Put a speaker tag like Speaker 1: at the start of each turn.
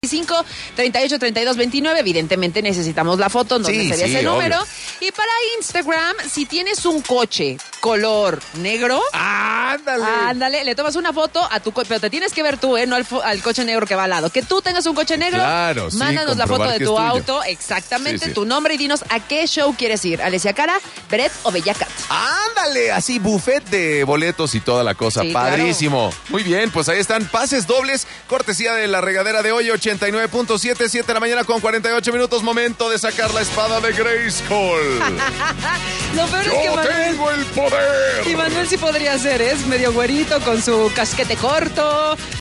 Speaker 1: 383229, evidentemente necesitamos la foto en donde sería ese número.
Speaker 2: Obvio.
Speaker 1: Y para Instagram, si tienes un coche color negro, ándale, le tomas una foto a tu coche, pero te tienes que ver tú, no al coche negro que va al lado. Que tú tengas un coche negro,
Speaker 2: claro,
Speaker 1: mándanos la foto de tu auto, exactamente,
Speaker 2: Sí.
Speaker 1: tu nombre y dinos a qué show quieres ir, Alessia Cara, Bret o Bella Cat.
Speaker 2: Ándale, así buffet de boletos y toda la cosa,
Speaker 1: Sí,
Speaker 2: padrísimo. Claro. Muy bien, pues ahí están pases dobles, cortesía de la regadera de hoy, 89.7, 7 de la mañana con 48 minutos, momento de sacar la espada de Grayskull.
Speaker 1: Lo peor
Speaker 2: Yo
Speaker 1: es que Manuel,
Speaker 2: tengo el poder.
Speaker 1: Y Manuel sí podría ser, es medio güerito con su casquete corto.